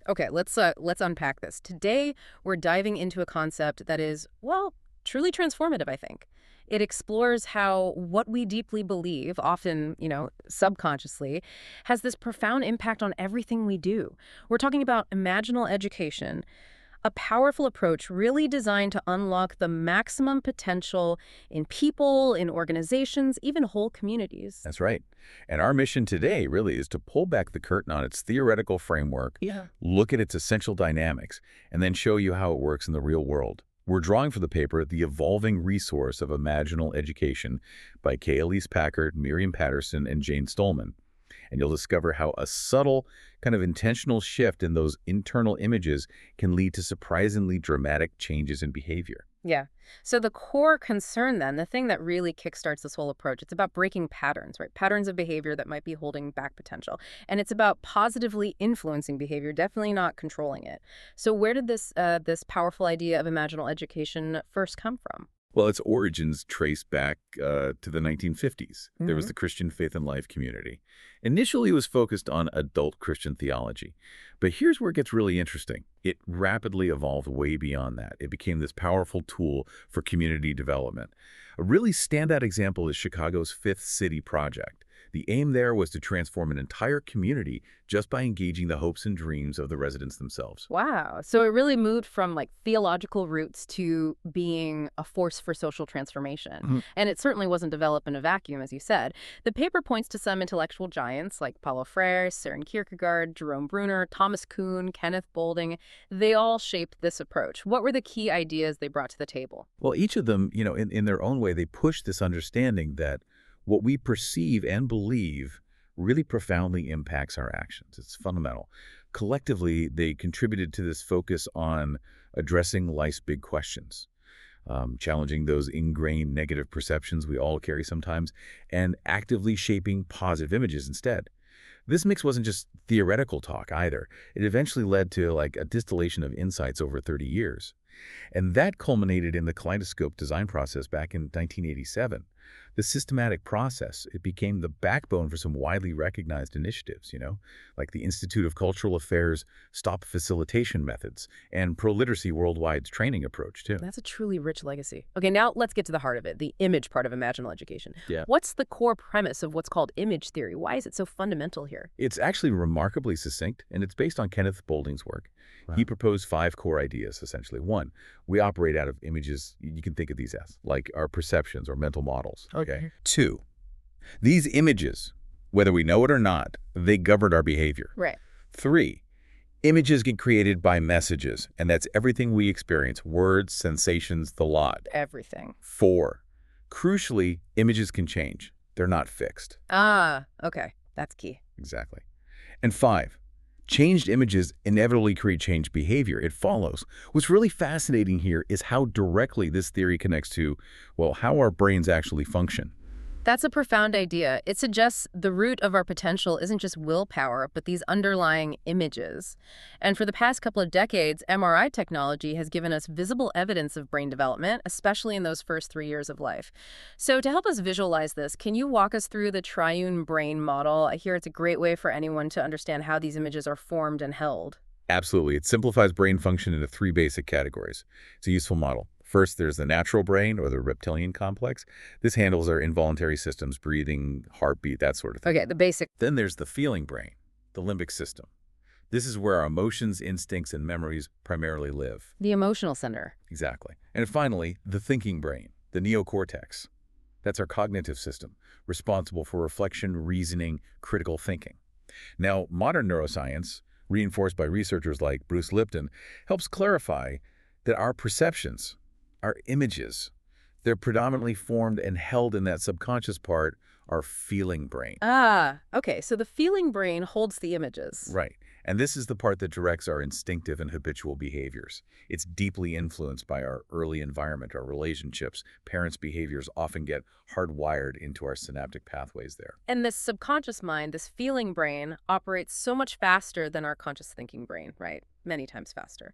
Okay, let's unpack this. Today, we're diving into a concept that is, well, truly transformative, I think. It explores how what we deeply believe, often, subconsciously, has this profound impact on everything we do. We're talking about imaginal education, a powerful approach really designed to unlock the maximum potential in people, in organizations, even whole communities. That's right. And our mission today really is to pull back the curtain on its theoretical framework, Yeah. look at its essential dynamics, and then show you how it works in the real world. We're drawing for the paper The Evolving Resource of Imaginal Education by K. Elise Packard, Miriam Patterson, and Jane Stolman. And you'll discover how a subtle, kind of intentional shift in those internal images can lead to surprisingly dramatic changes in behavior. Yeah. So the core concern then, the thing that really kickstarts this whole approach, it's about breaking patterns, right? Patterns of behavior that might be holding back potential. And it's about positively influencing behavior, definitely not controlling it. So where did this powerful idea of imaginal education first come from? Well, its origins trace back to the 1950s. There was Hmm. the Christian Faith and Life community. Initially, it was focused on adult Christian theology. But here's where it gets really interesting. It rapidly evolved way beyond that. It became this powerful tool for community development. A really standout example is Chicago's Fifth City Project. The aim there was to transform an entire community just by engaging the hopes and dreams of the residents themselves. Wow. So it really moved from like theological roots to being a force for social transformation. Mhm. And it certainly wasn't developed in a vacuum, as you said. The paper points to some intellectual giants like Paulo Freire, Søren Kierkegaard, Jerome Bruner, Thomas Kuhn, Kenneth Boulding. They all shaped this approach. What were the key ideas they brought to the table? Well, each of them, in their own way, they push this understanding that what we perceive and believe really profoundly impacts our actions. It's fundamental. Collectively, they contributed to this focus on addressing life's big questions, challenging those ingrained negative perceptions we all carry sometimes, and actively shaping positive images instead. This mix wasn't just theoretical talk either. It eventually led to like a distillation of insights over 30 years. And that culminated in the Kaleidoscope design process back in 1987. The systematic process, it became the backbone for some widely recognized initiatives, like the Institute of Cultural Affairs Stop Facilitation Methods and Pro-Literacy Worldwide's training approach, too. That's a truly rich legacy. Okay, now let's get to the heart of it, the image part of imaginal education. Yeah. What's the core premise of what's called image theory? Why is it so fundamental here? It's actually remarkably succinct, and it's based on Kenneth Boulding's work. Wow. He proposed 5 core ideas, essentially. One, we operate out of images, you can think of these as, like our perceptions or mental models. Okay. 2, these images, whether we know it or not, they govern our behavior. Right. 3, images get created by messages, and that's everything we experience, words, sensations, the lot. Everything. 4, crucially, images can change. They're not fixed. Ah, okay. That's key. Exactly. And 5, changed images inevitably create changed behavior. It follows. What's really fascinating here is how directly this theory connects to, well, how our brains actually function. That's a profound idea. It suggests the root of our potential isn't just willpower, but these underlying images. And for the past couple of decades, MRI technology has given us visible evidence of brain development, especially in those first 3 years of life. So to help us visualize this, can you walk us through the triune brain model? I hear it's a great way for anyone to understand how these images are formed and held. Absolutely. It simplifies brain function into 3 basic categories. It's a useful model. First, there's the natural brain, or the reptilian complex. This handles our involuntary systems, breathing, heartbeat, that sort of thing. Okay, the basic. Then there's the feeling brain, the limbic system. This is where our emotions, instincts, and memories primarily live. The emotional center. Exactly. And finally, the thinking brain, the neocortex. That's our cognitive system, responsible for reflection, reasoning, critical thinking. Now, modern neuroscience, reinforced by researchers like Bruce Lipton, helps clarify that our perceptions, our images, they're predominantly formed and held in that subconscious part, our feeling brain. Ah, okay. So the feeling brain holds the images. Right. And this is the part that directs our instinctive and habitual behaviors. It's deeply influenced by our early environment, our relationships. Parents' behaviors often get hardwired into our synaptic pathways there. And this subconscious mind, this feeling brain, operates so much faster than our conscious thinking brain, right? Many times faster.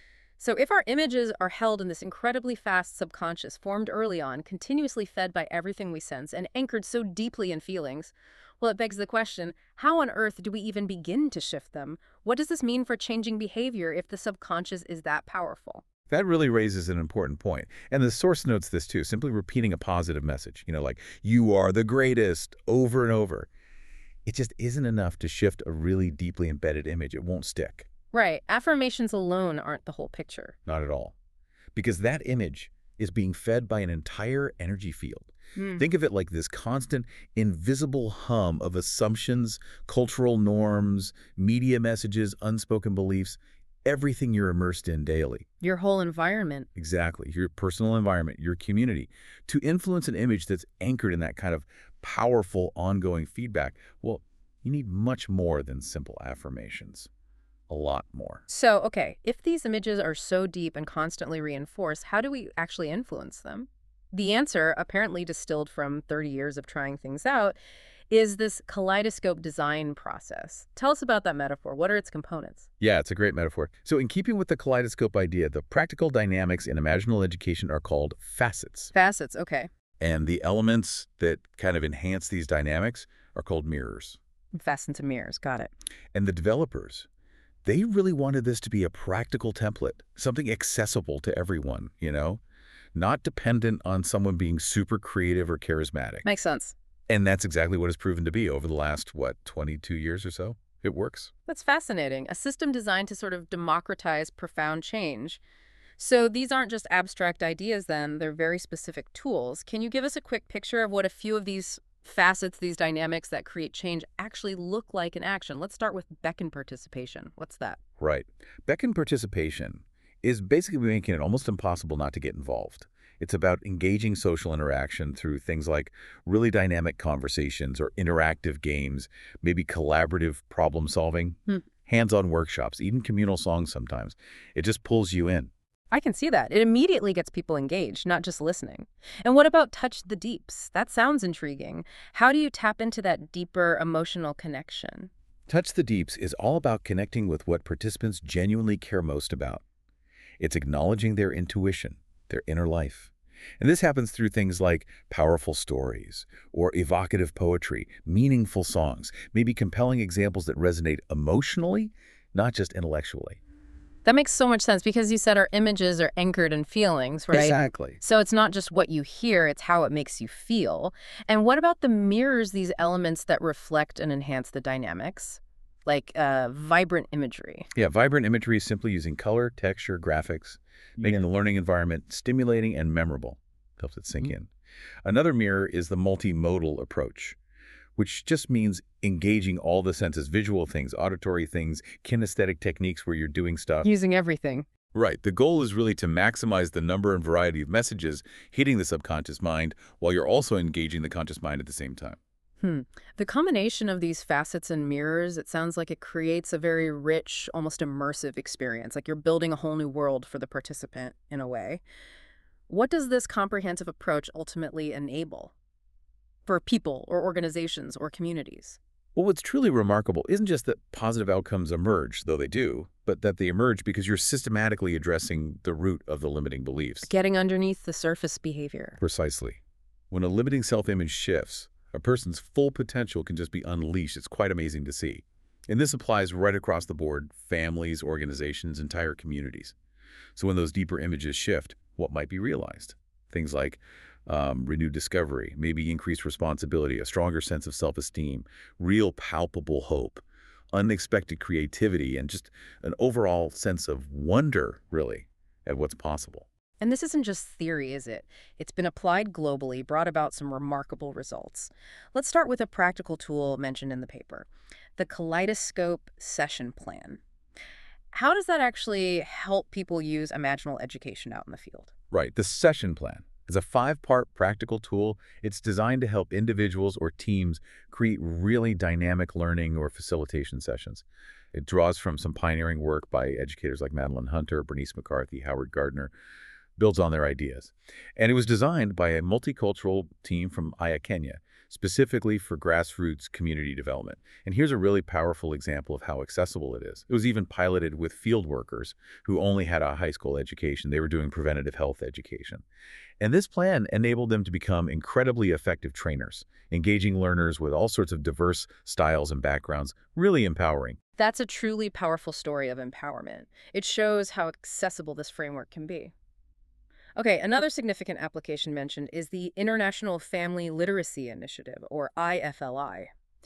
So if our images are held in this incredibly fast subconscious, formed early on, continuously fed by everything we sense, and anchored so deeply in feelings, Well, it begs the question, how on earth do we even begin to shift them? What does this mean for changing behavior if the subconscious is that powerful? That really raises an important point. And the source notes this too, simply repeating a positive message, like, you are the greatest, over and over. It just isn't enough to shift a really deeply embedded image. It won't stick. Right. Affirmations alone aren't the whole picture. Not at all. Because that image is being fed by an entire energy field. Hmm. Think of it like this constant, invisible hum of assumptions, cultural norms, media messages, unspoken beliefs, everything you're immersed in daily. Your whole environment. Exactly. Your personal environment, your community. To influence an image that's anchored in that kind of powerful, ongoing feedback, well, you need much more than simple affirmations. A lot more. So, okay, if these images are so deep and constantly reinforced, how do we actually influence them? The answer, apparently distilled from 30 years of trying things out, is this kaleidoscope design process. Tell us about that metaphor. What are its components? Yeah, it's a great metaphor. So in keeping with the kaleidoscope idea, the practical dynamics in imaginal education are called facets. Facets, okay. And the elements that kind of enhance these dynamics are called mirrors. Facets to mirrors, got it. And the developers, they really wanted this to be a practical template, something accessible to everyone, not dependent on someone being super creative or charismatic. Makes sense. And that's exactly what it's proven to be over the last, 22 years or so? It works. That's fascinating. A system designed to sort of democratize profound change. So these aren't just abstract ideas then, they're very specific tools. Can you give us a quick picture of what a few of these facets, these dynamics that create change actually look like in action? Let's start with Beckon participation. What's that? Right. Beckon participation is basically making it almost impossible not to get involved. It's about engaging social interaction through things like really dynamic conversations or interactive games, maybe collaborative problem solving, hands-on workshops, even communal songs sometimes. It just pulls you in. I can see that. It immediately gets people engaged, not just listening. And what about Touch the Deeps? That sounds intriguing. How do you tap into that deeper emotional connection? Touch the Deeps is all about connecting with what participants genuinely care most about. It's acknowledging their intuition, their inner life. And this happens through things like powerful stories or evocative poetry, meaningful songs, maybe compelling examples that resonate emotionally, not just intellectually. That makes so much sense because you said our images are anchored in feelings, right? Exactly. So it's not just what you hear, it's how it makes you feel. And what about the mirrors, these elements that reflect and enhance the dynamics? Like vibrant imagery. Yeah, vibrant imagery is simply using color, texture, graphics, making the learning environment stimulating and memorable. Helps it sink in. Another mirror is the multimodal approach, which just means engaging all the senses, visual things, auditory things, kinesthetic techniques where you're doing stuff. Using everything. Right. The goal is really to maximize the number and variety of messages hitting the subconscious mind while you're also engaging the conscious mind at the same time. The combination of these facets and mirrors, it sounds like it creates a very rich, almost immersive experience, like you're building a whole new world for the participant in a way. What does this comprehensive approach ultimately enable for people or organizations or communities? Well, what's truly remarkable isn't just that positive outcomes emerge, though they do, but that they emerge because you're systematically addressing the root of the limiting beliefs. Getting underneath the surface behavior. Precisely. When a limiting self-image shifts, a person's full potential can just be unleashed. It's quite amazing to see. And this applies right across the board, families, organizations, entire communities. So when those deeper images shift, what might be realized? Things like renewed discovery, maybe increased responsibility, a stronger sense of self-esteem, real palpable hope, unexpected creativity, and just an overall sense of wonder, really, at what's possible. And this isn't just theory, is it? It's been applied globally, brought about some remarkable results. Let's start with a practical tool mentioned in the paper, the Kaleidoscope Session Plan. How does that actually help people use imaginal education out in the field? Right. The session plan is a 5-part practical tool. It's designed to help individuals or teams create really dynamic learning or facilitation sessions. It draws from some pioneering work by educators like Madeline Hunter, Bernice McCarthy, Howard Gardner, builds on their ideas. And it was designed by a multicultural team from Aya, Kenya. specifically for grassroots community development. And here's a really powerful example of how accessible it is. It was even piloted with field workers who only had a high school education. They were doing preventative health education. And this plan enabled them to become incredibly effective trainers, engaging learners with all sorts of diverse styles and backgrounds, really empowering. That's a truly powerful story of empowerment. It shows how accessible this framework can be. Okay, another significant application mentioned is the International Family Literacy Initiative, or IFLI.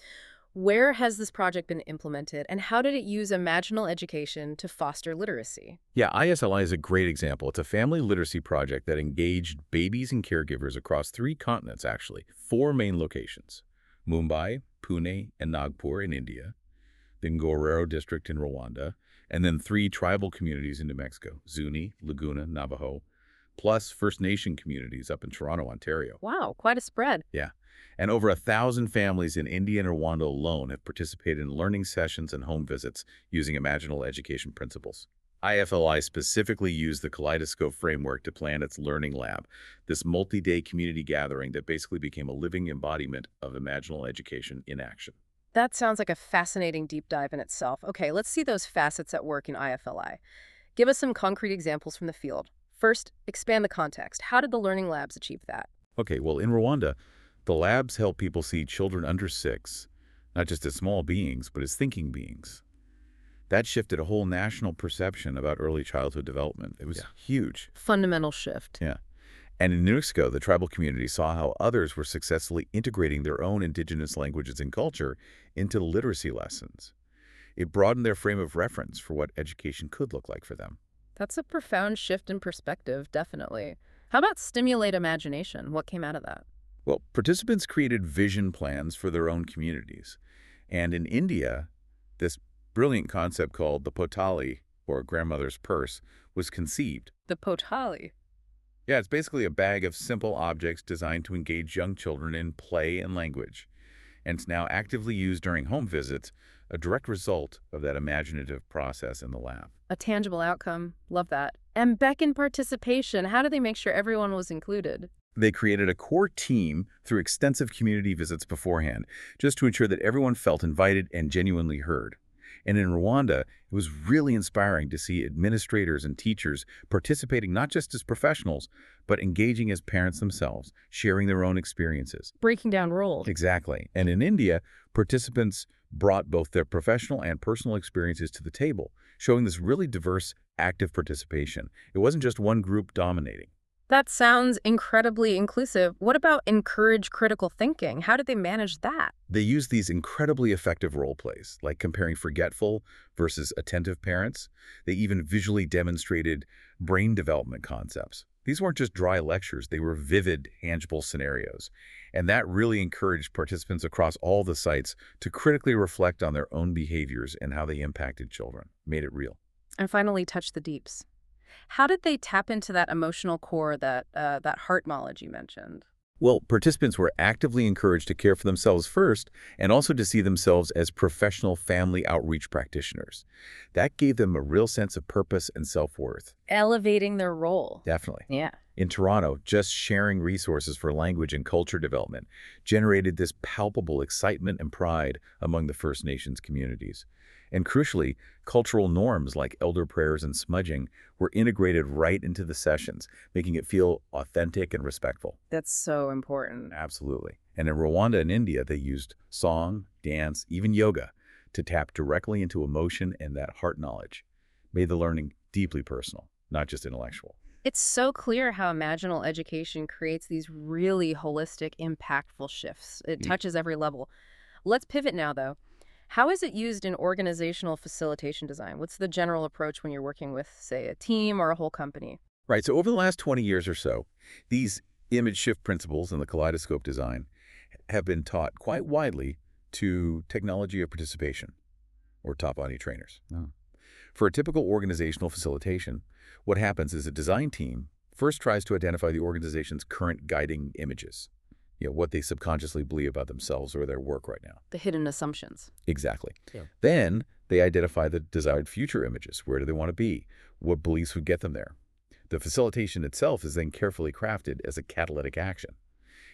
Where has this project been implemented, and how did it use imaginal education to foster literacy? Yeah, ISLI is a great example. It's a family literacy project that engaged babies and caregivers across 3 continents, actually. 4 main locations: Mumbai, Pune, and Nagpur in India, the Ngororero district in Rwanda, and then 3 tribal communities in New Mexico: Zuni, Laguna, Navajo, plus First Nation communities up in Toronto, Ontario. Wow, quite a spread. Yeah. And over 1,000 families in India and Rwanda alone have participated in learning sessions and home visits using imaginal education principles. IFLI specifically used the Kaleidoscope framework to plan its learning lab, this multi-day community gathering that basically became a living embodiment of imaginal education in action. That sounds like a fascinating deep dive in itself. Okay, let's see those facets at work in IFLI. Give us some concrete examples from the field. First, expand the context. How did the learning labs achieve that? Okay, well, in Rwanda, the labs help people see children under 6, not just as small beings, but as thinking beings. That shifted a whole national perception about early childhood development. It was huge. Fundamental shift. Yeah. And in New Mexico, the tribal community saw how others were successfully integrating their own indigenous languages and culture into literacy lessons. It broadened their frame of reference for what education could look like for them. That's a profound shift in perspective, definitely. How about stimulate imagination? What came out of that? Well, participants created vision plans for their own communities. And in India, this brilliant concept called the potali, or grandmother's purse, was conceived. The potali. Yeah, it's basically a bag of simple objects designed to engage young children in play and language. And it's now actively used during home visits, a direct result of that imaginative process in the lab. A tangible outcome. Love that. And back-in participation, how do they make sure everyone was included? They created a core team through extensive community visits beforehand, just to ensure that everyone felt invited and genuinely heard. And in Rwanda, it was really inspiring to see administrators and teachers participating not just as professionals, but engaging as parents themselves, sharing their own experiences. Breaking down roles. Exactly. And in India, participants brought both their professional and personal experiences to the table, showing this really diverse, active participation. It wasn't just one group dominating. That sounds incredibly inclusive. What about encourage critical thinking? How did they manage that? They used these incredibly effective role plays, like comparing forgetful versus attentive parents. They even visually demonstrated brain development concepts. These weren't just dry lectures, they were vivid, tangible scenarios. And that really encouraged participants across all the sites to critically reflect on their own behaviors and how they impacted children, made it real. And finally, touch the deeps. How did they tap into that emotional core, that heart knowledge you mentioned? Well, participants were actively encouraged to care for themselves first and also to see themselves as professional family outreach practitioners. That gave them a real sense of purpose and self-worth. Elevating their role. Definitely. Yeah. In Toronto, just sharing resources for language and culture development generated this palpable excitement and pride among the First Nations communities. And crucially, cultural norms like elder prayers and smudging were integrated right into the sessions, making it feel authentic and respectful. That's so important. Absolutely. And in Rwanda and India, they used song, dance, even yoga to tap directly into emotion and that heart knowledge, made the learning deeply personal, not just intellectual. It's so clear how imaginal education creates these really holistic, impactful shifts. It touches every level. Let's pivot now, though. How is it used in organizational facilitation design? What's the general approach when you're working with, say, a team or a whole company? Right. So over the last 20 years or so, these image shift principles and the kaleidoscope design have been taught quite widely to technology of participation, or top-body trainers. Oh. For a typical organizational facilitation, what happens is a design team first tries to identify the organization's current guiding images, what they subconsciously believe about themselves or their work right now. The hidden assumptions. Exactly. Yeah. Then they identify the desired future images. Where do they want to be? What beliefs would get them there? The facilitation itself is then carefully crafted as a catalytic action.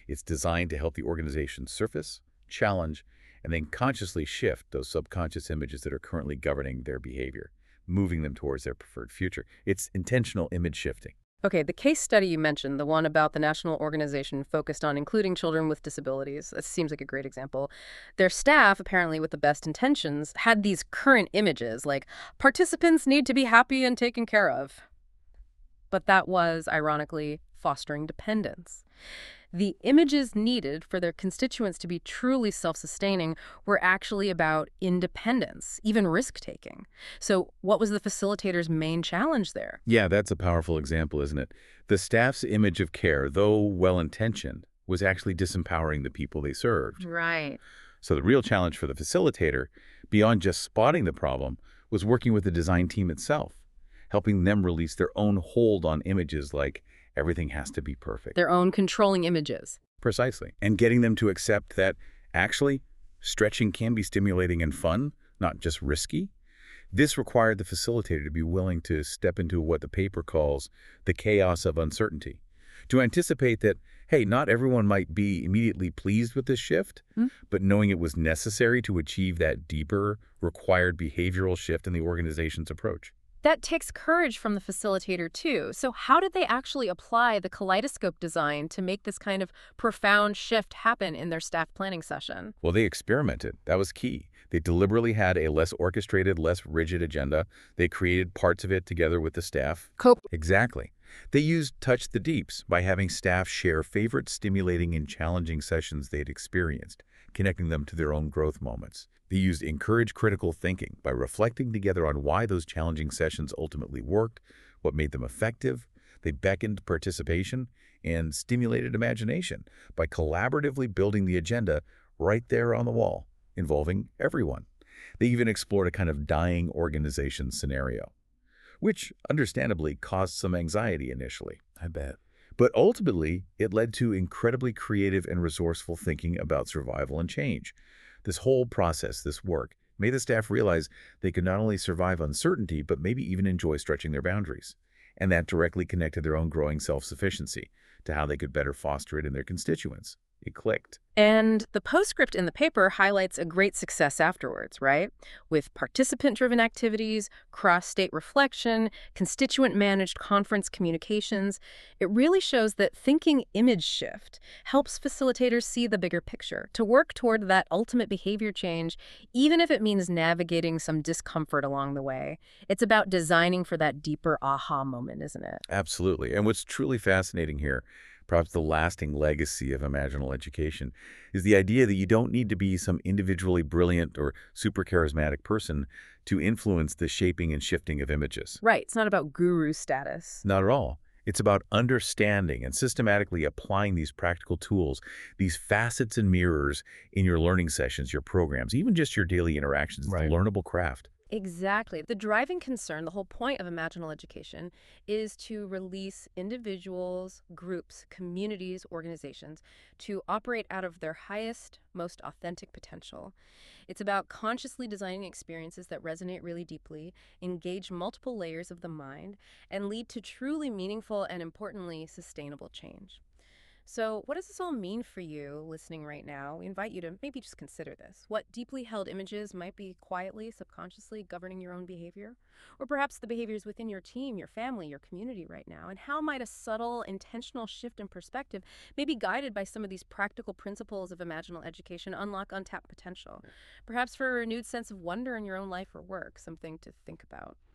It's designed to help the organization surface, challenge, and then consciously shift those subconscious images that are currently governing their behavior, moving them towards their preferred future. It's intentional image shifting. Okay, the case study you mentioned, the one about the national organization focused on including children with disabilities, that seems like a great example. Their staff, apparently with the best intentions, had these current images like participants need to be happy and taken care of. But that was, ironically, fostering dependence. The images needed for their constituents to be truly self-sustaining were actually about independence, even risk-taking. So what was the facilitator's main challenge there? Yeah, that's a powerful example, isn't it? The staff's image of care, though well-intentioned, was actually disempowering the people they served. Right. So the real challenge for the facilitator, beyond just spotting the problem, was working with the design team itself, helping them release their own hold on images like everything has to be perfect. Their own controlling images. Precisely. And getting them to accept that, actually, stretching can be stimulating and fun, not just risky. This required the facilitator to be willing to step into what the paper calls the chaos of uncertainty, to anticipate that, hey, not everyone might be immediately pleased with this shift, but knowing it was necessary to achieve that deeper, required behavioral shift in the organization's approach. That takes courage from the facilitator, too. So how did they actually apply the kaleidoscope design to make this kind of profound shift happen in their staff planning session? Well, they experimented. That was key. They deliberately had a less orchestrated, less rigid agenda. They created parts of it together with the staff. Cope. Exactly. They used Touch the Deeps by having staff share favorite stimulating and challenging sessions they'd experienced, connecting them to their own growth moments. They used Encourage Critical Thinking by reflecting together on why those challenging sessions ultimately worked, what made them effective. They beckoned participation and stimulated imagination by collaboratively building the agenda right there on the wall, involving everyone. They even explored a kind of dying organization scenario, which understandably caused some anxiety initially, I bet. But ultimately, it led to incredibly creative and resourceful thinking about survival and change. This whole process, this work, made the staff realize they could not only survive uncertainty, but maybe even enjoy stretching their boundaries. And that directly connected their own growing self-sufficiency to how they could better foster it in their constituents. It clicked. And the postscript in the paper highlights a great success afterwards, right? With participant-driven activities, cross-state reflection, constituent-managed conference communications. It really shows that thinking image shift helps facilitators see the bigger picture, to work toward that ultimate behavior change, even if it means navigating some discomfort along the way. It's about designing for that deeper aha moment, isn't it? Absolutely. And what's truly fascinating here, perhaps the lasting legacy of Imaginal Education, is the idea that you don't need to be some individually brilliant or super charismatic person to influence the shaping and shifting of images. Right. It's not about guru status. Not at all. It's about understanding and systematically applying these practical tools, these facets and mirrors in your learning sessions, your programs, even just your daily interactions. It's a learnable craft. Exactly. The driving concern, the whole point of Imaginal Education, is to release individuals, groups, communities, organizations to operate out of their highest, most authentic potential. It's about consciously designing experiences that resonate really deeply, engage multiple layers of the mind, and lead to truly meaningful and, importantly, sustainable change. So what does this all mean for you listening right now? We invite you to maybe just consider this. What deeply held images might be quietly, subconsciously governing your own behavior? Or perhaps the behaviors within your team, your family, your community right now? And how might a subtle, intentional shift in perspective, maybe guided by some of these practical principles of Imaginal Education, unlock untapped potential? Perhaps for a renewed sense of wonder in your own life or work, something to think about.